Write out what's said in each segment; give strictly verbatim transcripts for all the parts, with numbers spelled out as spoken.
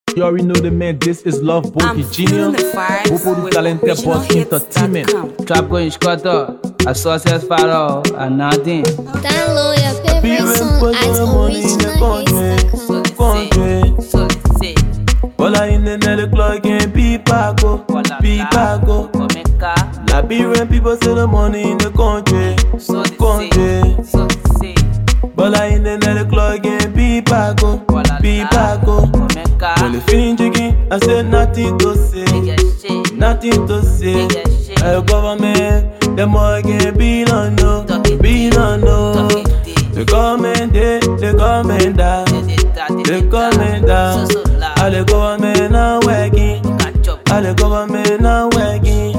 You already know the man, this is Love Boki Genius. Bobo the talented boss entertainment. Trap going squatter, a success father, and nothing. Download your favorite song at original hits dot com. So say, Bola in the Nelly clock and Pipaco, Pipaco. La beer when people say the money in the country, so country. so say, Bola in the Nelly clock and Pipaco, Pipaco. When the feeling chicken, I said nothing to say, nothing to say. The government, the more can be no no, be no no. The government, they, the government down, the government down. All the government not working, all the government not working.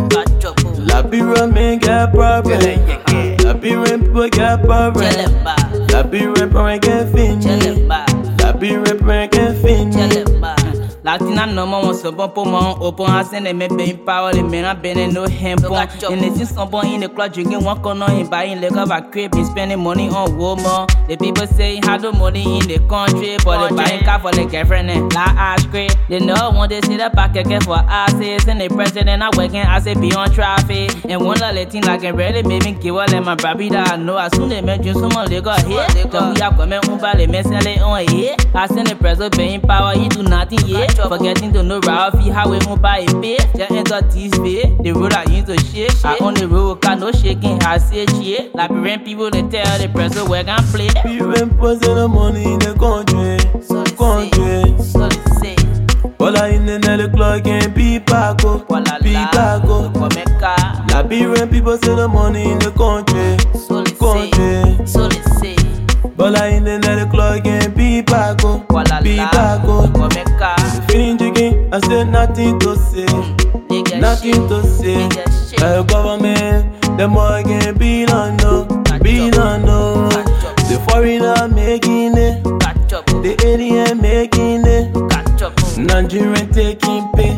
La pyramid get problem, la pyramid people get problem, la pyramid people get finish, la pyramid people get finish. Latina no more wants to bump on open house and they may be in power, they may not be in no hemp. And they see someone in the club drinking one corner and buying liquor by crib and spending money on woman. The people say had no money in the country, but they buying car for the girlfriend and la ice cream. They know when they see the packet for asses and the president not working as a beyond traffic. And one of the things I can really make me give all my baby that I know as soon as they mention someone they got here. Then we have come and uber they may sell it on here. I send the president paying power, he do nothing yet. Forgetting to know Ralphie how we won't buy a pay. Just enter this way, the road I used to shake. I on the road, car no shaking, I say shit. Like parent people they tell the president where can play. People possess the money in the country, country. So they say, Bola in the Nelly clock and Pipaco, Pipaco. La beer when people say the money in the country, country. so they say, Bola in the Nelly clock and Pipaco, Pipaco. Feeling chicken, I said nothing to say, nothing to say. The government, the more can be no no, be no no. The foreigner making it, the alien making it, Nigerian taking pay.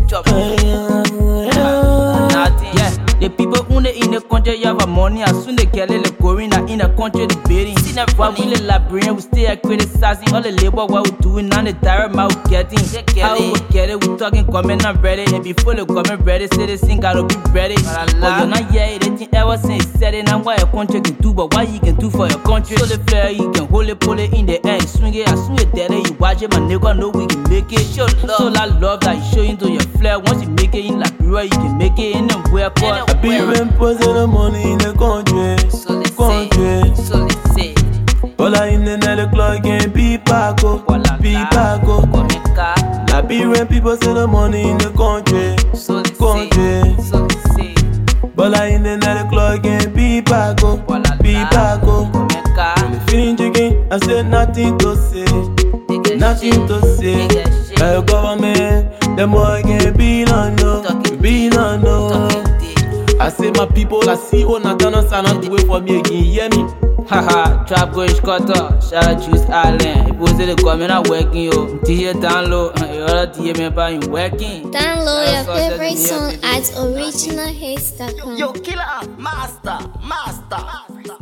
Yeah, the people who they in the country you have money as soon they get it going in the country the beating. While we the librarian we stay criticizing all the labor what we doing now the direct mouth getting. How we get it, we talking comment and ready and before the comment ready say the sing gotta be ready. But you're not yeah, they think ever since said it now what your country can do but what you can do for your country. So the flare you can hold it, pull it in the air, swing it, I swing it there, you watch it, my nigga know we can make it. Show love, so that love that you show into your flare. Once you make it in Liberia, you can make it anywhere. I be when possess the money in the country, country. So they say, Bola in the Nelly clock and Pipaco, Pipaco. La be when people say the money in the country, country. so they say, Bola in the Nelly clock and Pipaco, Pipaco. When the feeling chicken, I said nothing to say, nothing to say. The government, the more can be no no, be no no. I say my people, I see oh Natana Sana to wait for me again, hear me? Haha, trap going squatter, shout out Juice Island. If you say the comment not working, yo, D J download, you other D J member ain't working. Download your favorite song at original hits dot com. Yo, killer, master, master.